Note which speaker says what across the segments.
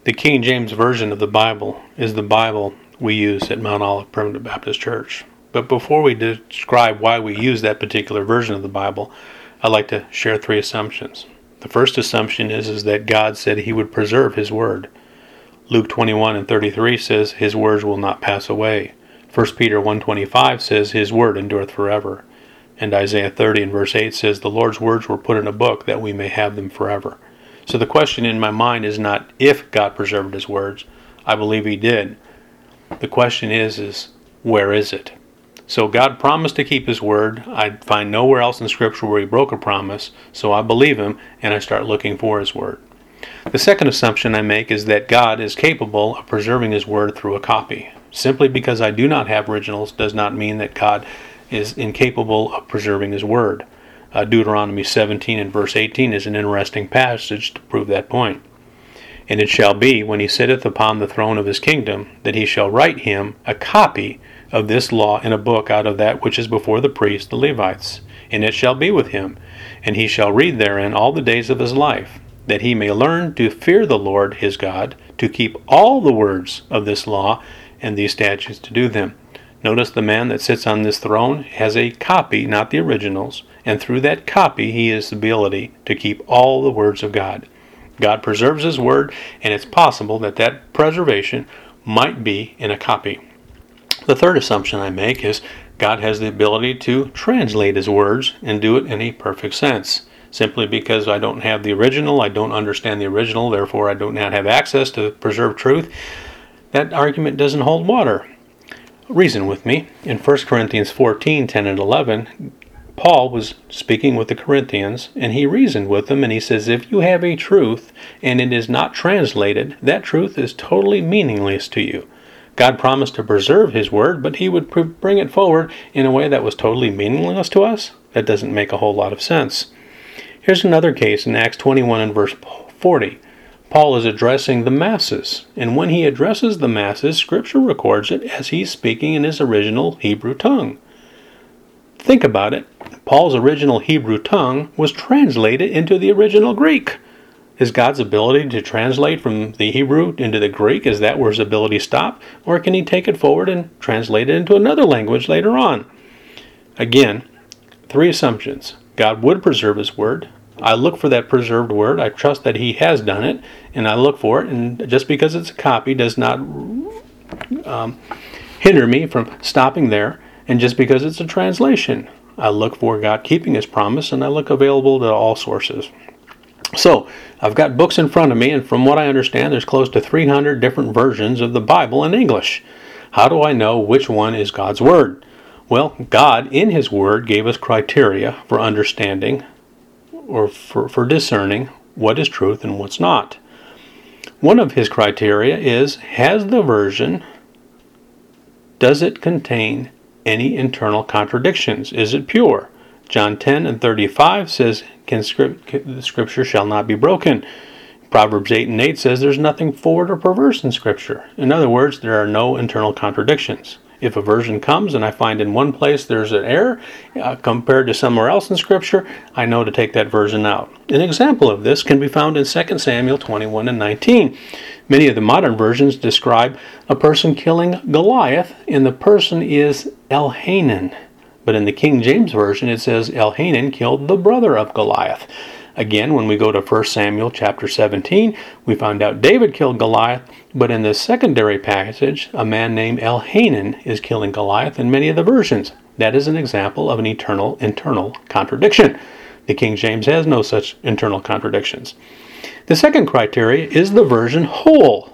Speaker 1: The King James Version of the Bible is the Bible we use at Mount Olive Primitive Baptist Church. But before we describe why we use that particular version of the Bible, I'd like to share 3 assumptions. The first assumption is that God said He would preserve His Word. Luke 21:33 says, His words will not pass away. 1 Peter 1:25 says, His word endureth forever. And Isaiah 30:8 says, The Lord's words were put in a book that we may have them forever. So the question in my mind is not if God preserved His words. I believe He did. The question is where is it? So God promised to keep His word. I find nowhere else in Scripture where He broke a promise, so I believe Him and I start looking for His word. The second assumption I make is that God is capable of preserving His word through a copy. Simply because I do not have originals does not mean that God is incapable of preserving His word. Deuteronomy 17:18 is an interesting passage to prove that point. And it shall be, when He sitteth upon the throne of His kingdom, that He shall write him a copy of this law in a book out of that which is before the priests, the Levites. And it shall be with him, and he shall read therein all the days of his life, that he may learn to fear the Lord his God, to keep all the words of this law and these statutes to do them. Notice the man that sits on this throne has a copy, not the originals, and through that copy he has the ability to keep all the words of God. God preserves His word, and it's possible that that preservation might be in a copy. The third assumption I make is God has the ability to translate His words and do it in a perfect sense. Simply because I don't have the original, I don't understand the original, therefore I do not have access to preserved truth, that argument doesn't hold water. Reason with me. In 1 Corinthians 14:10-11, Paul was speaking with the Corinthians, and he reasoned with them, and he says, if you have a truth, and it is not translated, that truth is totally meaningless to you. God promised to preserve His word, but He would bring it forward in a way that was totally meaningless to us? That doesn't make a whole lot of sense. Here's another case in Acts 21:40. Paul is addressing the masses, and when he addresses the masses, Scripture records it as he's speaking in his original Hebrew tongue. Think about it. Paul's original Hebrew tongue was translated into the original Greek. Is God's ability to translate from the Hebrew into the Greek, is that where His ability stopped? Or can He take it forward and translate it into another language later on? Again, 3 assumptions. God would preserve His word. I look for that preserved word. I trust that He has done it, and I look for it. And just because it's a copy does not hinder me from stopping there. And just because it's a translation, I look for God keeping His promise, and I look available to all sources. So, I've got books in front of me, and from what I understand, there's close to 300 different versions of the Bible in English. How do I know which one is God's Word? Well, God, in His Word, gave us criteria for understanding or for discerning what is truth and what's not. One of His criteria is, has the version, does it contain any internal contradictions? Is it pure? John 10:35 says, the Scripture shall not be broken. Proverbs 8:8 says there's nothing forward or perverse in Scripture. In other words, there are no internal contradictions. If a version comes and I find in one place there's an error compared to somewhere else in Scripture, I know to take that version out. An example of this can be found in 2 Samuel 21:19. Many of the modern versions describe a person killing Goliath, and the person is Elhanan. But in the King James Version, it says Elhanan killed the brother of Goliath. Again, when we go to 1 Samuel chapter 17, we find out David killed Goliath, but in the secondary passage, a man named Elhanan is killing Goliath in many of the versions. That is an example of an internal contradiction. The King James has no such internal contradictions. The second criteria is the version whole.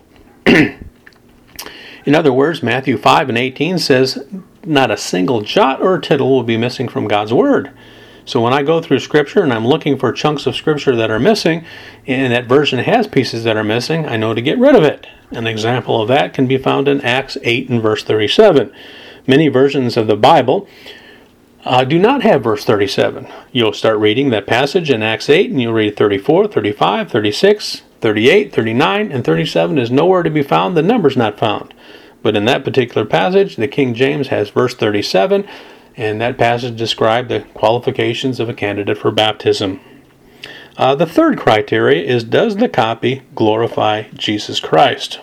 Speaker 1: In other words, Matthew 5:18 says, not a single jot or tittle will be missing from God's Word. So when I go through Scripture and I'm looking for chunks of Scripture that are missing, and that version has pieces that are missing, I know to get rid of it. An example of that can be found in Acts 8 and verse 37. Many versions of the Bible do not have verse 37. You'll start reading that passage in Acts 8 and you'll read 34, 35, 36, 38, 39, and 37 is nowhere to be found. The number's not found. But in that particular passage, the King James has verse 37, and that passage described the qualifications of a candidate for baptism. The third criteria is, does the copy glorify Jesus Christ?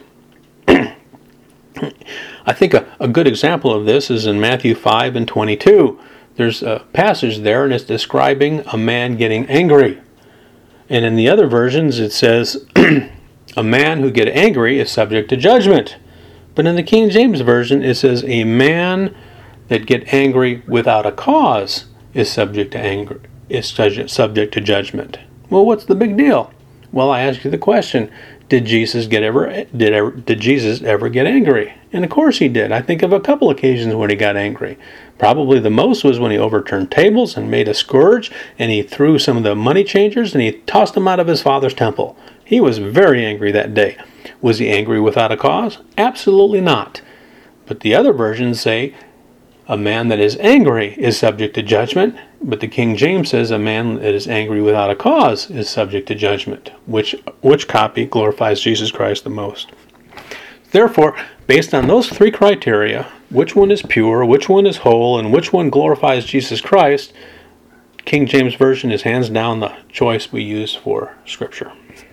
Speaker 1: I think a good example of this is in Matthew 5 and 22. There's a passage there, and it's describing a man getting angry. And in the other versions, it says, a man who gets angry is subject to judgment. But in the King James Version, it says, a man that gets angry without a cause is subject to judgment. Well, what's the big deal? Well, I ask you the question, did Jesus ever get angry? And of course he did. I think of a couple occasions when he got angry. Probably the most was when he overturned tables and made a scourge, and he threw some of the money changers and he tossed them out of his father's temple. He was very angry that day. Was he angry without a cause? Absolutely not. But the other versions say a man that is angry is subject to judgment, but the King James says a man that is angry without a cause is subject to judgment. Which copy glorifies Jesus Christ the most? Therefore, based on those three criteria, which one is pure, which one is whole, and which one glorifies Jesus Christ, King James Version is hands down the choice we use for Scripture.